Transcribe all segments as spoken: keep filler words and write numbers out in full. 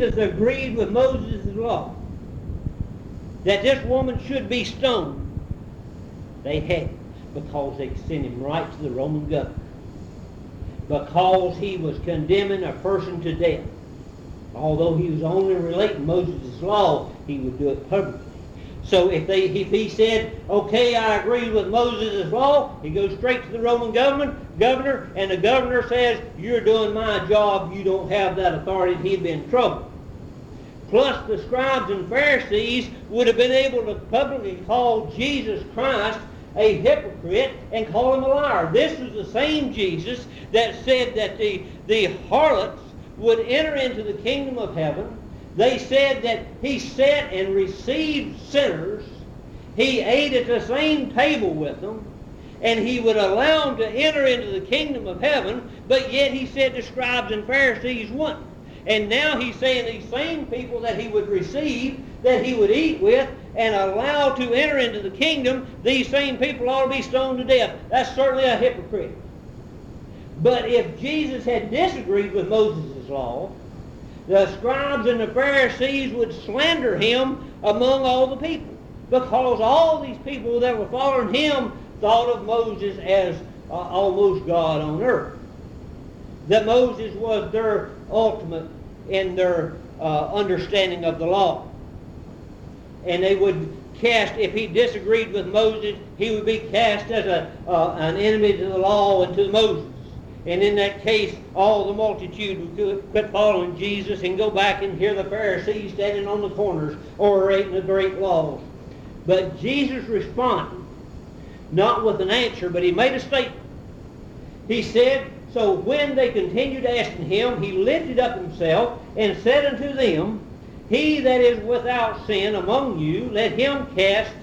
Jesus agreed with Moses' law that this woman should be stoned, they hadn't, because they sent him right to the Roman governor. Because he was condemning a person to death. Although he was only relating Moses' law, he would do it publicly. So if they, if he said, okay, I agree with Moses' law, he goes straight to the Roman government, governor, and the governor says, you're doing my job, you don't have that authority, he'd be in trouble. Plus the scribes and Pharisees would have been able to publicly call Jesus Christ a hypocrite and call him a liar. This was the same Jesus that said that the, the harlots would enter into the kingdom of heaven. They said that he sat and received sinners. He ate at the same table with them, and he would allow them to enter into the kingdom of heaven, but yet he said the scribes and Pharisees wouldn't. And now he's saying these same people that he would receive, that he would eat with, and allow to enter into the kingdom, these same people ought to be stoned to death. That's certainly a hypocrite. But if Jesus had disagreed with Moses' law, the scribes and the Pharisees would slander him among all the people, because all these people that were following him thought of Moses as uh, almost God on earth. That Moses was their ultimate in their uh, understanding of the law. And they would cast, if he disagreed with Moses, he would be cast as a, uh, an enemy to the law and to Moses. And in that case, all the multitude would quit following Jesus and go back and hear the Pharisees standing on the corners orating the great laws. But Jesus responded, not with an answer, but he made a statement. He said, so when they continued asking him, he lifted up himself and said unto them, he that is without sin among you, let him cast,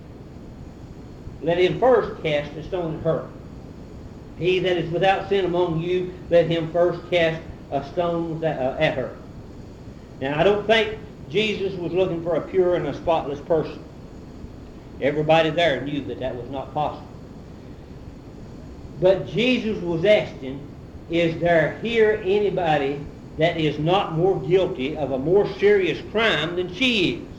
let him first cast a stone at her. He that is without sin among you, let him first cast a stone at her. Now, I don't think Jesus was looking for a pure and a spotless person. Everybody there knew that that was not possible. But Jesus was asking, is there here anybody that is not more guilty of a more serious crime than she is?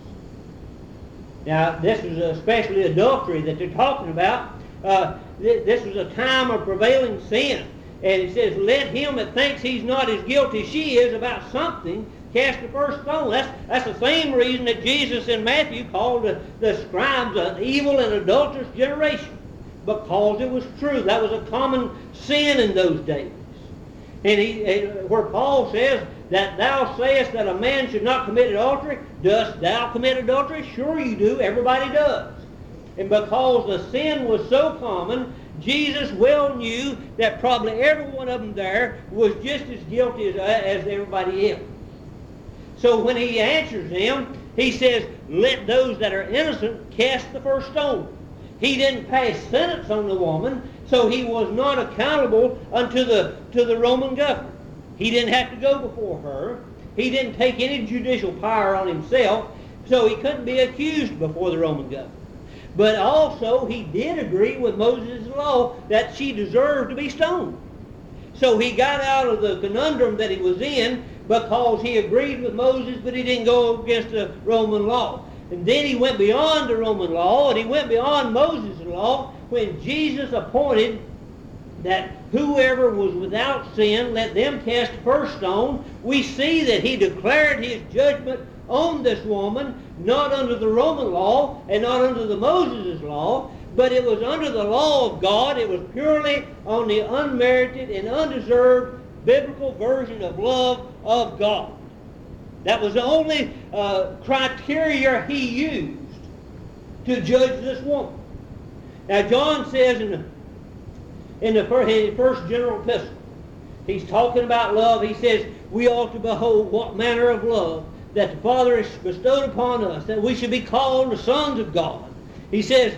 Now, this is especially adultery that they're talking about. Uh, th- this was a time of prevailing sin. And it says, let him that thinks he's not as guilty as she is about something cast the first stone. That's, that's the same reason that Jesus in Matthew called the, the scribes an evil and adulterous generation. Because it was true. That was a common sin in those days. And he, and where Paul says that thou sayest that a man should not commit adultery, dost thou commit adultery? Sure you do. Everybody does. And because the sin was so common, Jesus well knew that probably every one of them there was just as guilty as, as everybody else. So when he answers them, he says, let those that are innocent cast the first stone. He didn't pass sentence on the woman, so he was not accountable unto the, to the Roman governor. He didn't have to go before her. He didn't take any judicial power on himself, so he couldn't be accused before the Roman governor. But also, he did agree with Moses' law that she deserved to be stoned. So he got out of the conundrum that he was in because he agreed with Moses, but he didn't go against the Roman law. And then he went beyond the Roman law, and he went beyond Moses' law when Jesus appointed that whoever was without sin, let them cast the first stone. We see that he declared his judgment on this woman, not under the Roman law and not under the Moses' law, but it was under the law of God. It was purely on the unmerited and undeserved biblical version of love of God. That was the only uh, criteria he used to judge this woman. Now, John says in the, in the first, in the first general epistle, he's talking about love. He says, we ought to behold what manner of love that the Father has bestowed upon us, that we should be called the sons of God. He says,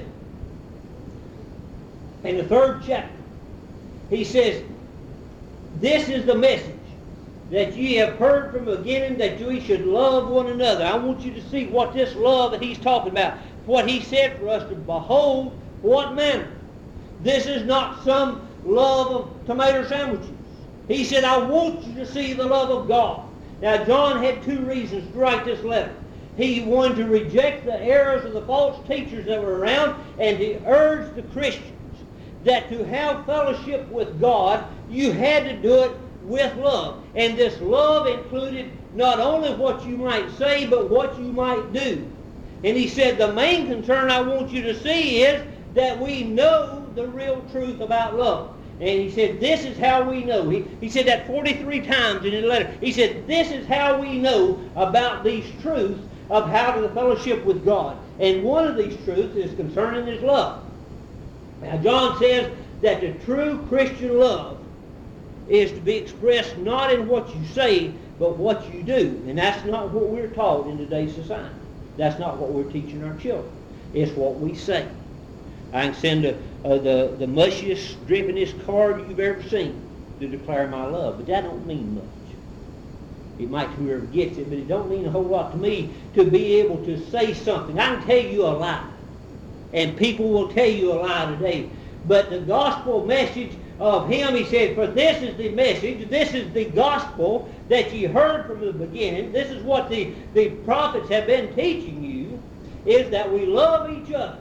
in the third chapter, he says, this is the message that ye have heard from the beginning, that we should love one another. I want you to see what this love that he's talking about, what he said for us to behold, what manner. This is not some love of tomato sandwiches. He said, I want you to see the love of God. Now, John had two reasons to write this letter. He wanted to reject the errors of the false teachers that were around, and to urge the Christians that to have fellowship with God, you had to do it with love. And this love included not only what you might say, but what you might do. And he said, the main concern I want you to see is that we know the real truth about love. And he said, this is how we know. He, he said that forty-three times in his letter. He said, this is how we know about these truths of how to fellowship with God. And one of these truths is concerning his love. Now, John says that the true Christian love is to be expressed not in what you say, but what you do. And that's not what we're taught in today's society. That's not what we're teaching our children. It's what we say. I can send a, a, the, the mushiest, drippingest card you've ever seen to declare my love, but that don't mean much. It might to whoever gets it, but it don't mean a whole lot to me to be able to say something. I can tell you a lie, and people will tell you a lie today, but the gospel message of him, he said, for this is the message, this is the gospel that you heard from the beginning, this is what the, the prophets have been teaching you, is that we love each other.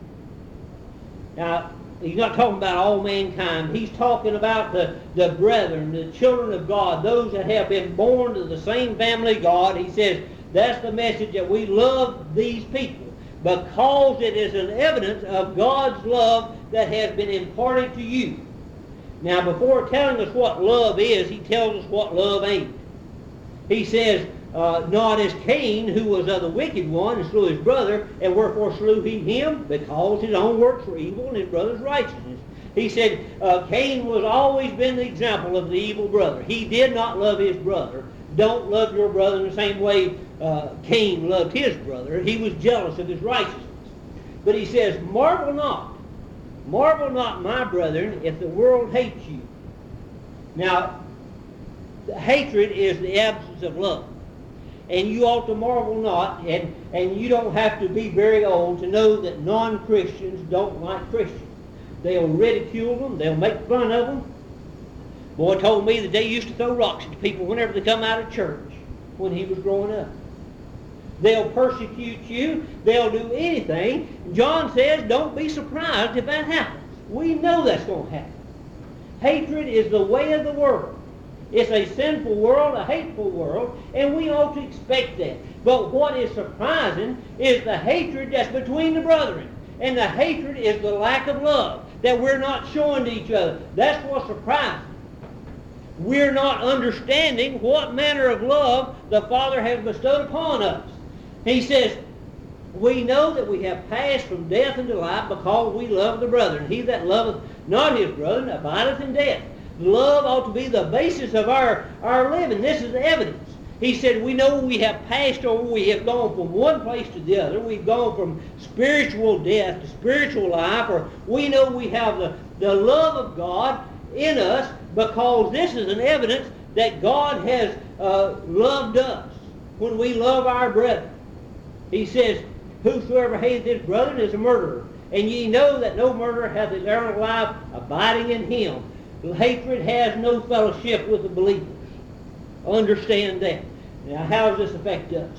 Now, he's not talking about all mankind. He's talking about the, the brethren, the children of God, those that have been born to the same family of God. He says that's the message, that we love these people because it is an evidence of God's love that has been imparted to you. Now, before telling us what love is, he tells us what love ain't. He says, Uh, not as Cain, who was of the wicked one, and slew his brother, and wherefore slew he him? Because his own works were evil and his brother's righteousness. He said uh, Cain was always been the example of the evil brother. He did not love his brother. Don't love your brother in the same way uh, Cain loved his brother. He was jealous of his righteousness. But he says, marvel not, marvel not, my brethren, if the world hates you. Now, the hatred is the absence of love. And you ought to marvel not, and, and you don't have to be very old to know that non-Christians don't like Christians. They'll ridicule them. They'll make fun of them. Boy told me that they used to throw rocks at people whenever they come out of church when he was growing up. They'll persecute you. They'll do anything. John says, don't be surprised if that happens. We know that's going to happen. Hatred is the way of the world. It's a sinful world, a hateful world, and we ought to expect that. But what is surprising is the hatred that's between the brethren. And the hatred is the lack of love that we're not showing to each other. That's what's surprising. We're not understanding what manner of love the Father has bestowed upon us. He says, we know that we have passed from death into life because we love the brethren. He that loveth not his brethren abideth in death. Love ought to be the basis of our, our living. This is the evidence. He said, we know we have passed over, we have gone from one place to the other. We've gone from spiritual death to spiritual life, or we know we have the, the love of God in us because this is an evidence that God has uh, loved us when we love our brethren. He says, whosoever hateth his brother is a murderer, and ye know that no murderer hath eternal life abiding in him. Hatred has no fellowship with the believers. Understand that. Now, how does this affect us?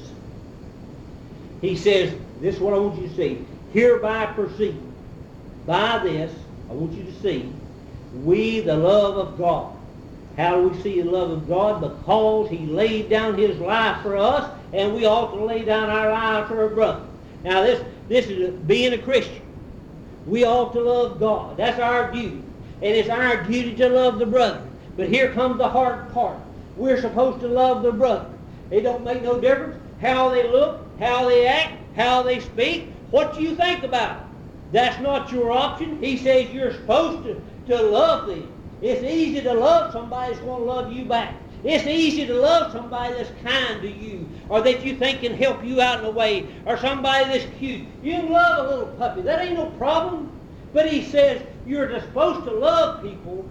He says, this is what I want you to see. Hereby perceive. By this, I want you to see, we the love of God. How do we see the love of God? Because he laid down his life for us, and we ought to lay down our lives for our brother. Now, this, this is being a Christian. We ought to love God. That's our duty. And it's our duty to love the brother. But here comes the hard part. We're supposed to love the brother. It don't make no difference how they look, how they act, how they speak, what you think about it. That's not your option. He says you're supposed to, to love them. It's easy to love somebody that's going to love you back. It's easy to love somebody that's kind to you, or that you think can help you out in a way, or somebody that's cute. You can love a little puppy. That ain't no problem. But he says you're supposed to love people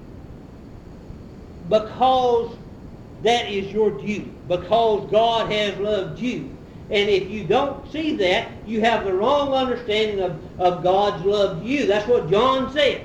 because that is your duty, because God has loved you. And if you don't see that, you have the wrong understanding of, of God's love to you. That's what John says.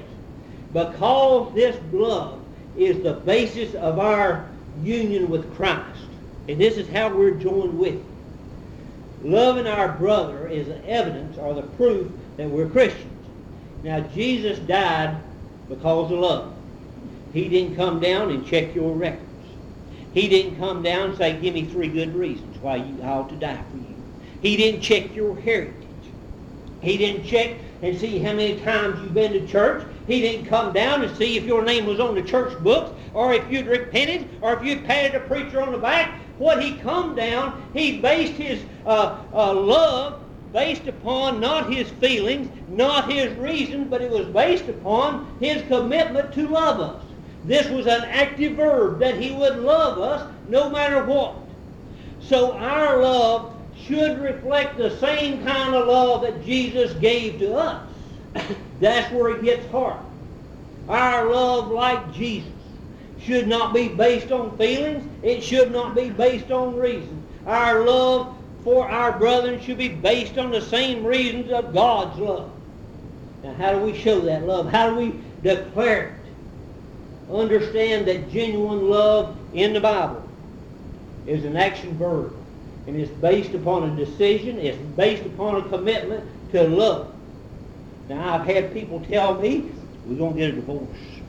Because this love is the basis of our union with Christ. And this is how we're joined with Him. Loving our brother is the evidence or the proof that we're Christians. Now, Jesus died because of love. He didn't come down and check your records. He didn't come down and say, give me three good reasons why you I ought to die for you. He didn't check your heritage. He didn't check and see how many times you've been to church. He didn't come down and see if your name was on the church books, or if you'd repented, or if you'd patted a preacher on the back. What he come down, he based his uh, uh, love based upon not his feelings, not his reasons, but it was based upon his commitment to love us. This was an active verb, that he would love us no matter what. So our love should reflect the same kind of love that Jesus gave to us. That's where it gets hard. Our love, like Jesus, should not be based on feelings. It should not be based on reasons. Our love for our brethren should be based on the same reasons of God's love. Now, how do we show that love? How do we declare it? Understand that genuine love in the Bible is an action verb. And it's based upon a decision. It's based upon a commitment to love. Now, I've had people tell me, we're going to get a divorce.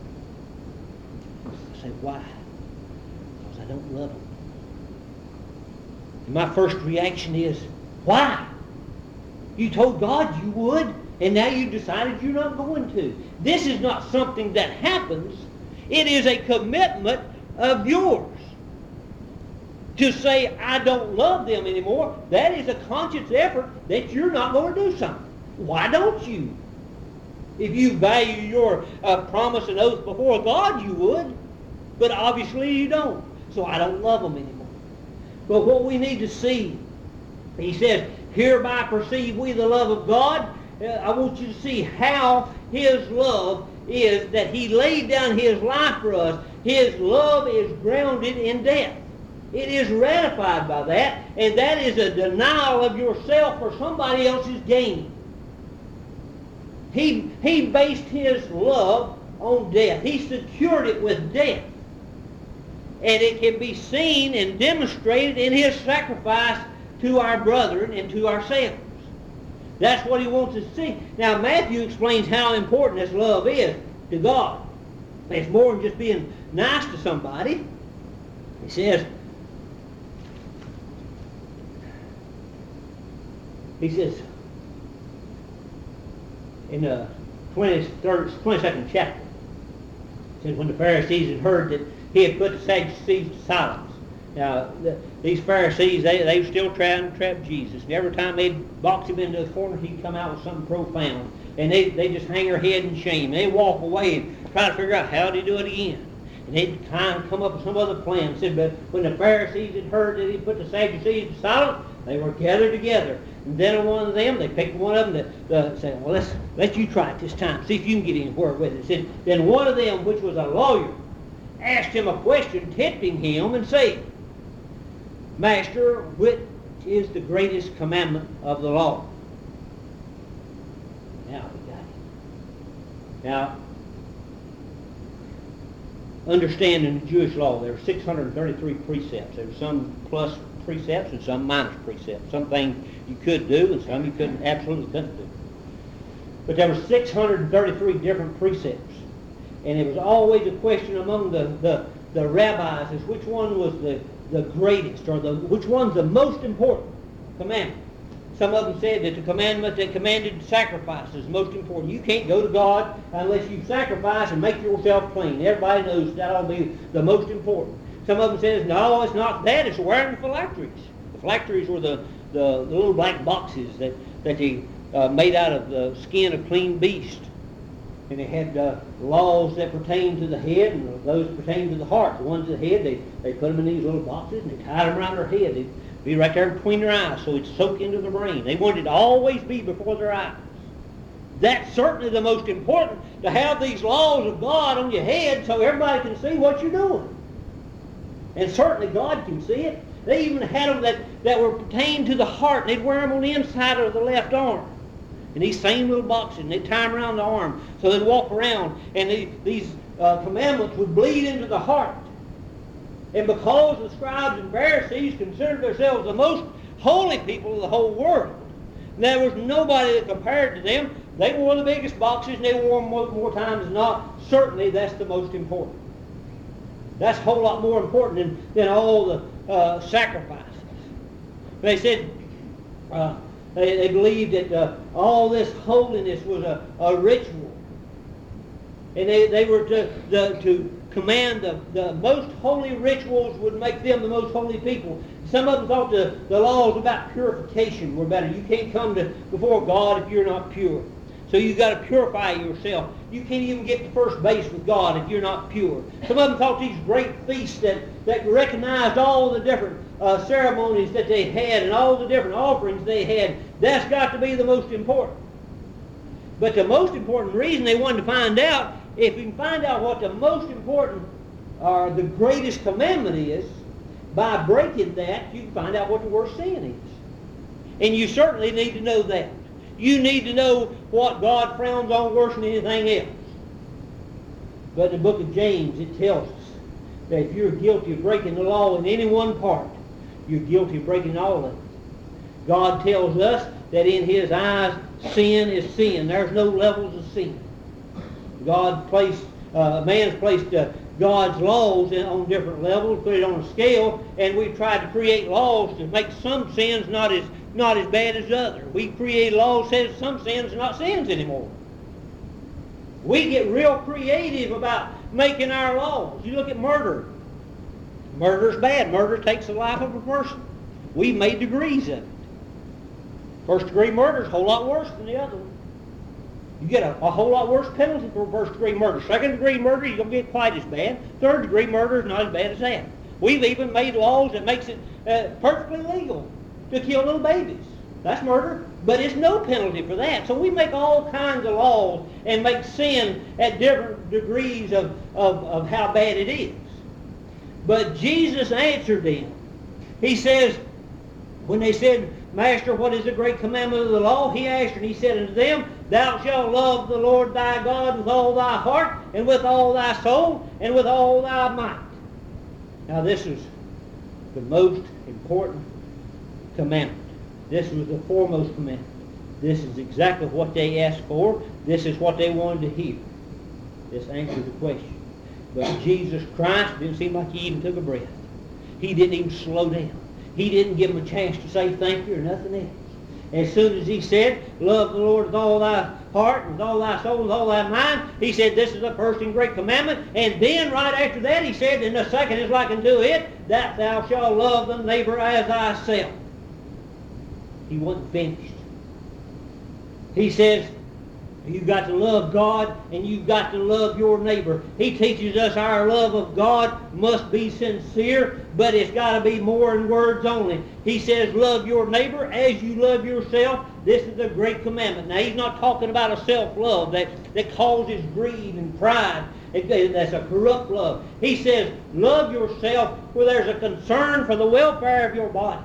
I say, why? Because I don't love them. And my first reaction is, why? You told God you would, and now you decided you're not going to. This is not something that happens. It is a commitment of yours. To say, I don't love them anymore, that is a conscious effort that you're not going to do something. Why don't you? If you value your uh, promise and oath before God, you would. But obviously you don't. So I don't love them anymore. But what we need to see, he says, hereby perceive we the love of God. Uh, I want you to see how his love is, that he laid down his life for us. His love is grounded in death. It is ratified by that, and that is a denial of yourself for somebody else's gain. He, he based his love on death. He secured it with death. And it can be seen and demonstrated in his sacrifice to our brethren and to ourselves. That's what he wants us to see. Now, Matthew explains how important this love is to God. It's more than just being nice to somebody. He says, He says, in the twenty-third, twenty-second chapter, it says, when the Pharisees had heard that he had put the Sadducees to silence. Now, the, these Pharisees, they, they were still trying to trap Jesus. And every time they'd box him into a corner, he'd come out with something profound. And they they just hang their head in shame. They'd walk away and try to figure out how to do it again. And they'd kind of come up with some other plan. It said, but when the Pharisees had heard that he put the Sadducees to silence, they were gathered together. And then one of them, they picked one of them that uh, said, well, let's let you try it this time. See if you can get anywhere with it. It said, then one of them, which was a lawyer, asked him a question, tempting him, and said, Master, which is the greatest commandment of the law? Now we got it. Now, understanding the Jewish law, there were six hundred thirty-three precepts. There were some plus precepts and some minus precepts. Some things you could do and some you couldn't, absolutely couldn't do. But there were six hundred thirty-three different precepts. And it was always a question among the, the, the rabbis as which one was the, the greatest, or the which one's the most important commandment. Some of them said that the commandment that commanded sacrifice is most important. You can't go to God unless you sacrifice and make yourself clean. Everybody knows that'll be the most important. Some of them says, no, it's not that. It's wearing the phylacteries. The phylacteries were the, the, the little black boxes that, that they uh, made out of the skin of clean beast. And they had uh, laws that pertain to the head and those pertain to the heart. The ones at the head, they, they put them in these little boxes and they tied them around their head. They'd be right there between their eyes so it'd soak into the brain. They wanted it to always be before their eyes. That's certainly the most important, to have these laws of God on your head so everybody can see what you're doing. And certainly God can see it. They even had them that, that were pertained to the heart, and they'd wear them on the inside of the left arm. And these same little boxes, and they'd tie them around the arm. So they'd walk around, and they, these uh, commandments would bleed into the heart. And because the scribes and Pharisees considered themselves the most holy people of the whole world, there was nobody that compared to them. They wore the biggest boxes, and they wore them more, more times than not. Certainly that's the most important. That's a whole lot more important than, than all the uh, sacrifices. They said, uh, they, they believed that uh, all this holiness was a, a ritual. And they, they were to, the, to command the, the most holy rituals would make them the most holy people. Some of them thought the, the laws about purification were better. You can't come to before God if you're not pure. So you've got to purify yourself. You can't even get to first base with God if you're not pure. Some of them thought these great feasts that, that recognized all the different uh, ceremonies that they had and all the different offerings they had, that's got to be the most important. But the most important reason they wanted to find out, if we can find out what the most important or the greatest commandment is, by breaking that, you can find out what the worst sin is. And you certainly need to know that. You need to know what God frowns on worse than anything else. But in the book of James, it tells us that if you're guilty of breaking the law in any one part, you're guilty of breaking all of it. God tells us that in His eyes, sin is sin. There's no levels of sin. God placed, uh, man's placed uh, God's laws in, on different levels, put it on a scale, and we've tried to create laws to make some sins not as not as bad as others. We create laws that says some sins are not sins anymore. We get real creative about making our laws. You look at murder. Murder's bad. Murder takes the life of a person. We've made degrees of it. First degree murder is a whole lot worse than the other one. You get a, a whole lot worse penalty for first degree murder. Second degree murder, you don't get quite as bad. Third degree murder is not as bad as that. We've even made laws that makes it uh, perfectly legal to kill little babies. That's murder, but it's no penalty for that. So we make all kinds of laws and make sin at different degrees of, of, of how bad it is. But Jesus answered them. He says, when they said, Master, what is the great commandment of the law? He answered, and he said unto them, Thou shalt love the Lord thy God with all thy heart, and with all thy soul, and with all thy might. Now this is the most important commandment. This was the foremost commandment. This is exactly what they asked for. This is what they wanted to hear. This answered the question. But Jesus Christ didn't seem like he even took a breath. He didn't even slow down. He didn't give them a chance to say thank you or nothing else. As soon as he said, love the Lord with all thy heart, with all thy soul, with all thy mind, he said, this is the first and great commandment. And then right after that he said, and the second is like unto it, that thou shalt love the neighbor as thyself. He wasn't finished. He says, you've got to love God and you've got to love your neighbor. He teaches us our love of God must be sincere, but it's got to be more than words only. He says, love your neighbor as you love yourself. This is the great commandment. Now, he's not talking about a self-love that, that causes greed and pride. It, that's a corrupt love. He says, love yourself where there's a concern for the welfare of your body.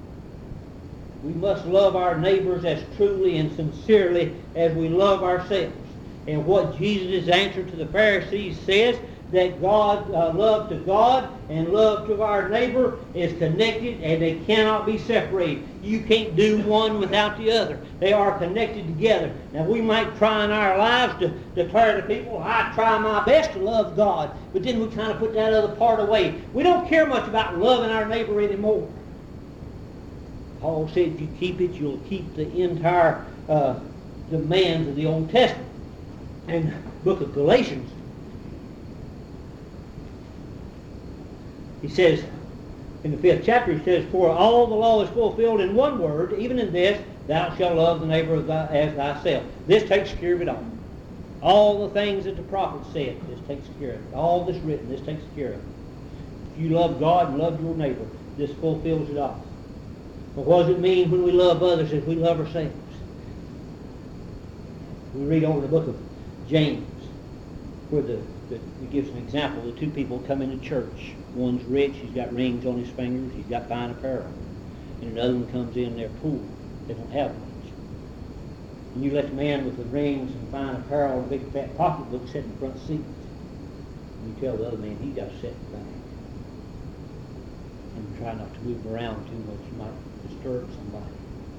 We must love our neighbors as truly and sincerely as we love ourselves. And what Jesus' answer to the Pharisees says, that God, uh, love to God and love to our neighbor is connected and they cannot be separated. You can't do one without the other. They are connected together. Now we might try in our lives to declare to people, I try my best to love God, but then we kind of put that other part away. We don't care much about loving our neighbor anymore. Paul said if you keep it, you'll keep the entire uh, demands of the Old Testament. In the book of Galatians, he says, in the fifth chapter, he says, for all the law is fulfilled in one word, even in this, thou shalt love the neighbor as thyself. This takes care of it all. All the things that the prophet said, this takes care of it. All that's written, this takes care of it. If you love God and love your neighbor, this fulfills it all. But what does it mean when we love others if we love ourselves? We read over the book of James, where the, the it gives an example. The two people come into church. One's rich, he's got rings on his fingers, he's got fine apparel. And another one comes in, they're poor, they don't have much. And you let the man with the rings and fine apparel and a big fat pocketbook sit in the front seat. And you tell the other man, he got to sit in the back. And try not to move around too much. You might disturb somebody.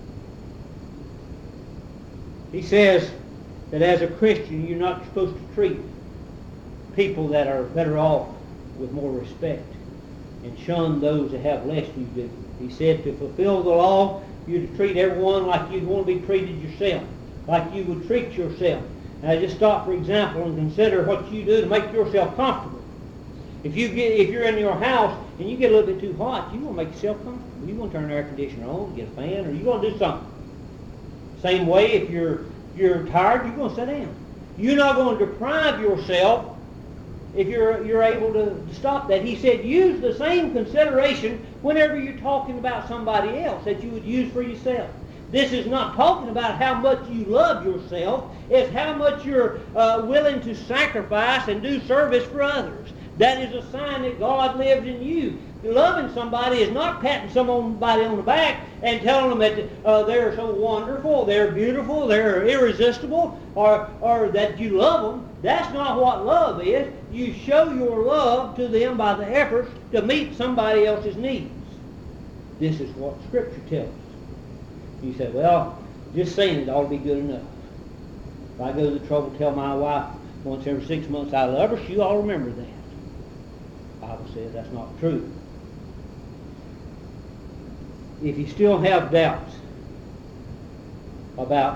He says that as a Christian, you're not supposed to treat people that are better off with more respect and shun those that have less than you do. He said to fulfill the law, you're to treat everyone like you'd want to be treated yourself, like you would treat yourself. Now just stop, for example, and consider what you do to make yourself comfortable. If you get, if you're in your house and you get a little bit too hot, you want to make yourself comfortable. You want to turn the air conditioner on, get a fan, or you want to do something. Same way, if you're you're tired, you're going to sit down. You're not going to deprive yourself if you're you're able to, to stop that. He said, use the same consideration whenever you're talking about somebody else that you would use for yourself. This is not talking about how much you love yourself. It's how much you're uh, willing to sacrifice and do service for others. That is a sign that God lives in you. Loving somebody is not patting somebody on the back and telling them that uh, they're so wonderful, they're beautiful, they're irresistible, or, or that you love them. That's not what love is. You show your love to them by the efforts to meet somebody else's needs. This is what Scripture tells us. You say, well, just saying it ought to be good enough. If I go to the trouble to tell my wife once every six months I love her, she ought to remember that. The Bible says that's not true. If you still have doubts about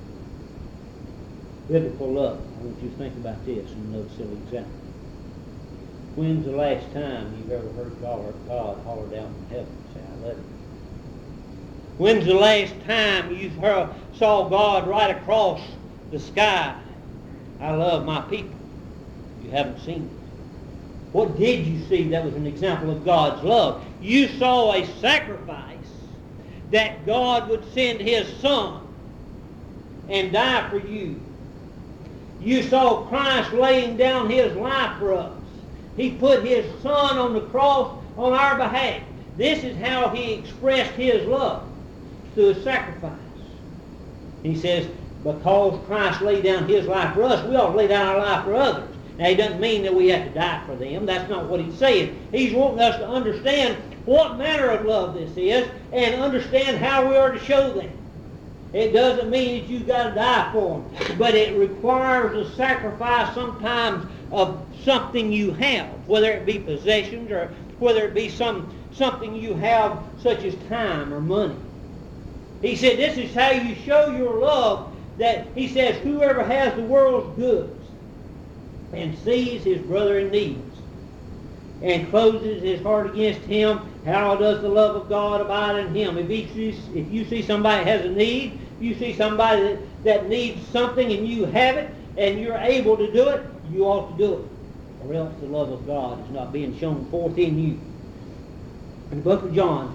biblical love, I want you to think about this in another silly example. When's the last time you've ever heard God, God holler down from heaven and say, I love you? When's the last time you heard, saw God right across the sky? I love my people. You haven't seen it. What did you see that was an example of God's love? You saw a sacrifice that God would send His Son and die for you. You saw Christ laying down His life for us. He put His Son on the cross on our behalf. This is how He expressed His love, through a sacrifice. He says, because Christ laid down His life for us, we ought to lay down our life for others. Now, He doesn't mean that we have to die for them. That's not what He's saying. He's wanting us to understand what manner of love this is and understand how we are to show them. It doesn't mean that you've got to die for them, but it requires a sacrifice sometimes of something you have, whether it be possessions or whether it be some something you have such as time or money. He said this is how you show your love, that He says whoever has the world's goods and sees his brother in need and closes his heart against him, how does the love of God abide in him? If you see, if you see somebody has a need, you see somebody that, that needs something and you have it and you're able to do it, you ought to do it. Or else the love of God is not being shown forth in you. In the book of John,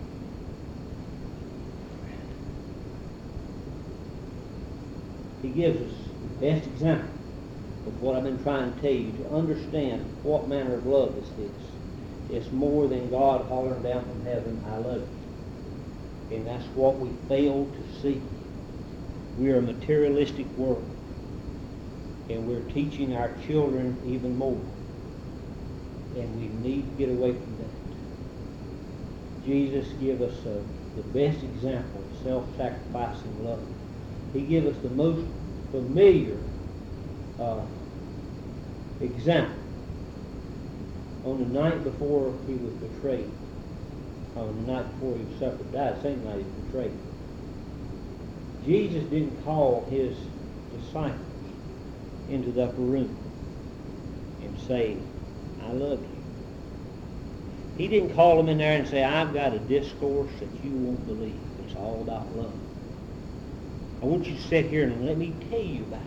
he gives us the best example of what I've been trying to tell you, to understand what manner of love is this. It's more than God hollering down from heaven, I love you. And that's what we fail to see. We are a materialistic world. And we're teaching our children even more. And we need to get away from that. Jesus gave us uh, the best example of self-sacrificing love. He gave us the most familiar uh, example on the night before He was betrayed. On the night before He was suffered, died, the same night He was betrayed. Jesus didn't call His disciples into the upper room and say, I love you. He didn't call them in there and say, I've got a discourse that you won't believe. It's all about love. I want you to sit here and let me tell you about it.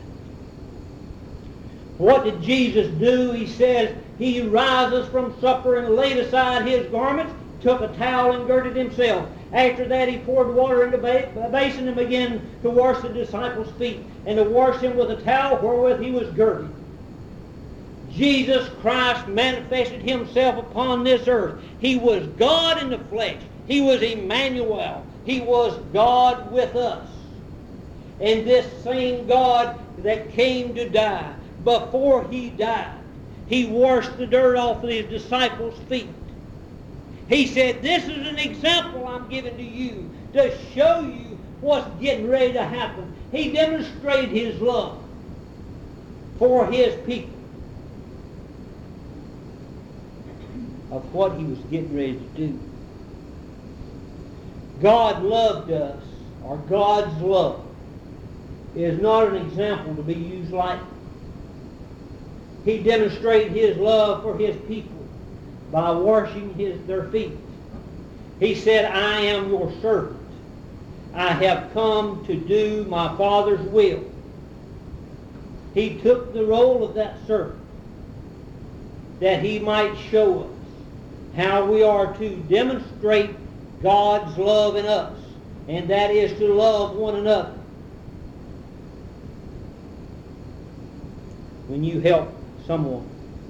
What did Jesus do? He says He rises from supper and laid aside His garments, took a towel and girded Himself. After that He poured water into a basin and began to wash the disciples' feet and to wash them with a towel wherewith He was girded. Jesus Christ manifested Himself upon this earth. He was God in the flesh. He was Emmanuel. He was God with us. And this same God that came to die, before He died, He washed the dirt off of His disciples' feet. He said, this is an example I'm giving to you to show you what's getting ready to happen. He demonstrated his love for his people of what he was getting ready to do. God loved us, or God's love is not an example to be used lightly. He demonstrated his love for his people by washing his, their feet. He said, I am your servant. I have come to do my Father's will. He took the role of that servant that he might show us how we are to demonstrate God's love in us, and that is to love one another. When you help someone,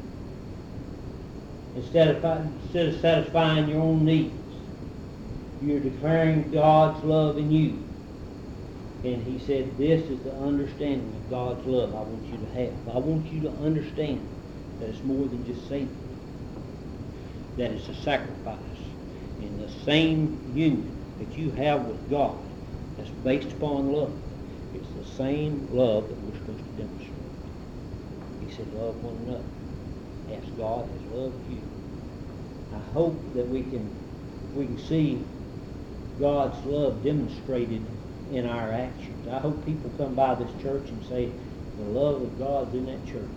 instead of, instead of satisfying your own needs, you're declaring God's love in you. And he said, this is the understanding of God's love I want you to have. I want you to understand that it's more than just saving. That it's a sacrifice. In the same union that you have with God that's based upon love, it's the same love that we're supposed to demonstrate. He said, love one another as God has loved you. I hope that we can we can see God's love demonstrated in our actions. I hope people come by this church and say, the love of God's in that church.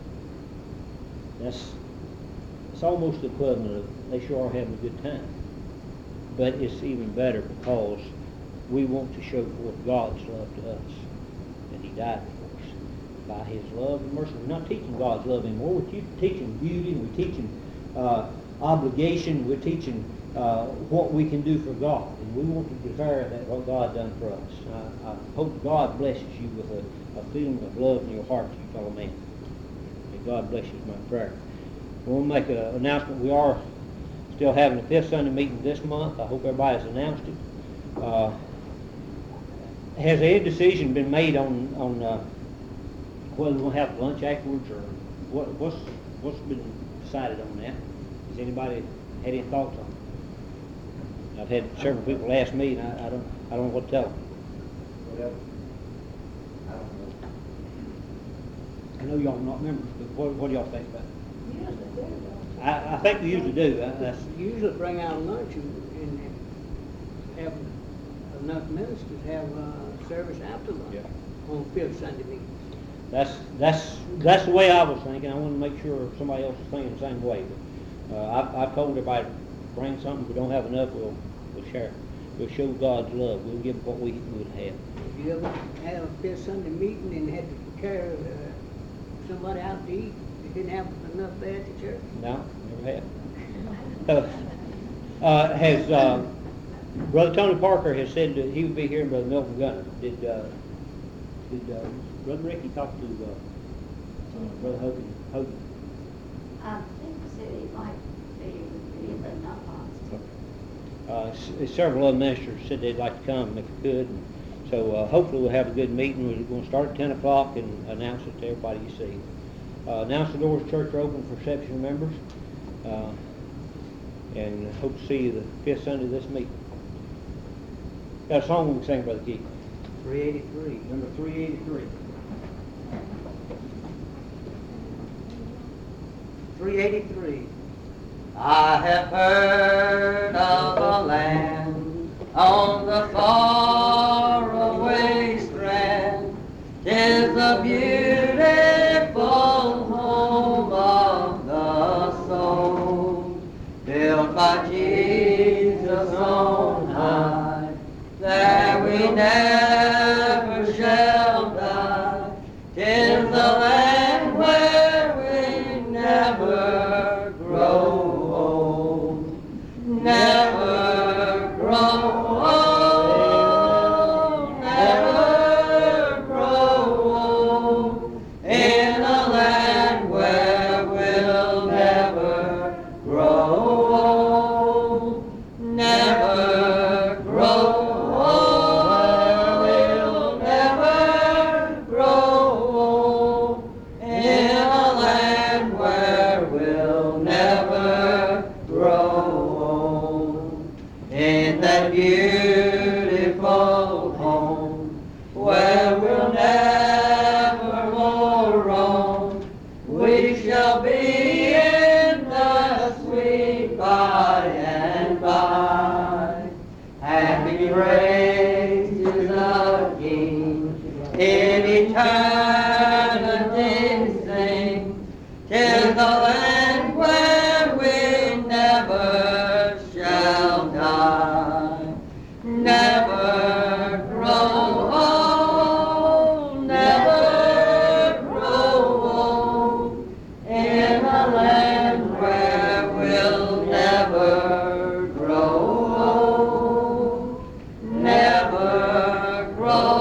That's it's almost the equivalent of they sure are having a good time. But it's even better because we want to show forth God's love to us. And he died for us by his love and mercy. We're not teaching God's love anymore. We're teaching beauty. We're teaching uh, obligation. We're teaching uh, what we can do for God. And we want to declare that what God done for us. I, I hope God blesses you with a, a feeling of love in your heart to your fellow man. May God bless you is my prayer. I want to make an announcement. We are still having the fifth Sunday meeting this month. I hope everybody's announced it. Uh, has any decision been made on on uh, whether we're going to have lunch afterwards, or what, what's what's been decided on that? Has anybody had any thoughts on it? I've had several people ask me, and I, I don't I don't know what to tell them. Whatever. I don't know. I know y'all are not members, but what, what do y'all think about it? Usually do. I, I think we usually do. I, that's, Usually bring out lunch and, and have enough ministers have uh, service after lunch Yeah. on fifth Sunday meeting. That's that's that's the way I was thinking. I want to make sure somebody else is thinking the same way. But, uh, I, I've told everybody, bring something. If we don't have enough, we'll we'll share it. We'll show God's love. We'll give what we would have. If you ever had a fifth Sunday meeting and had to carry uh, somebody out to eat, you didn't have enough there at the church? No, never have. Uh, uh, has uh, Brother Tony Parker has said that he would be here, and Brother Milton Gunner. Did uh, did uh, Brother Ricky talk to uh, uh, Brother Hogan? Hogan? I think the city might be, be but not positive. Uh, s- several other ministers said they'd like to come if they could. And so uh, hopefully we'll have a good meeting. We're going to start at ten o'clock and announce it to everybody you see. Uh, announce the doors of the church are open for reception members. Uh, and hope to see you the fifth Sunday of this meeting. Got a song we can sing, Brother Keith. three eighty-three. Number three eighty-three. three eighty-three. I have heard of a land on the faraway strand. 'Tis a beautiful home of the soul, built by Jesus on high. There we never shall die. 'Tis the land where we never grow old, never grow old. praises the King. In eternity sing, 'tis the land where we never shall die, never grow old, never grow old, in a land where we'll never grow old, never grow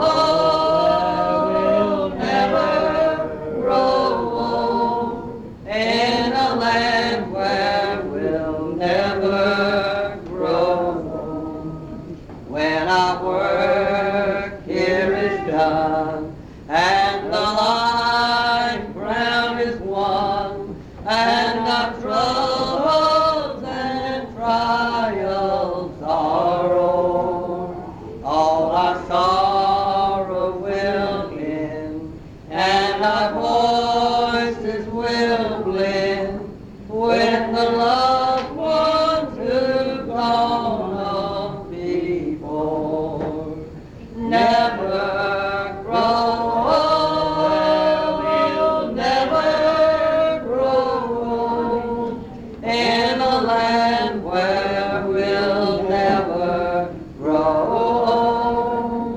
old, never grow old, in a land where we'll never grow old. When our work here is done, and the life ground is won, and our troubles and trials are o'er, all our sorrow will end, and our voices will blend with the loved ones who've gone on before. Never grow old, we'll never grow old, in a land where we'll never grow old,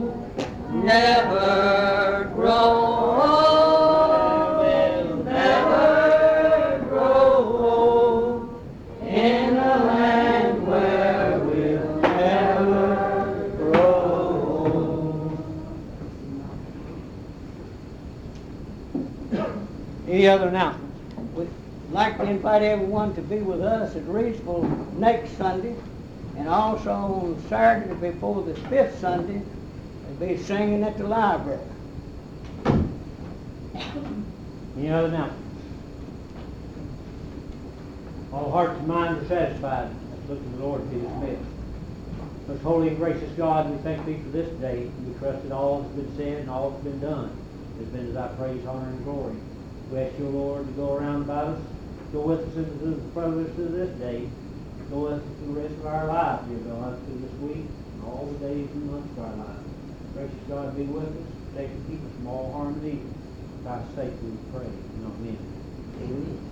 never grow old, we'll never grow old, in a land where we'll never grow old. Any other announcements? We'd like to invite everyone to be with us at Reedsville next Sunday, and also on Saturday before the fifth Sunday, we'll be singing at the library. Any other announcements? All hearts and minds are satisfied. Let's look to the Lord to be dismissed. Most holy and gracious God, we thank Thee for this day. We trust that all that's been said and all that's been done has been to Thy praise, honor, and glory. We ask You, Lord, to go around about us, go with us into the furtherance of this day, go with us through the rest of our lives, dear God, through this week, and all the days and months of our lives. Gracious God, be with us, protect and keep us from all harm and evil. For Thy sake we pray. Amen. Amen.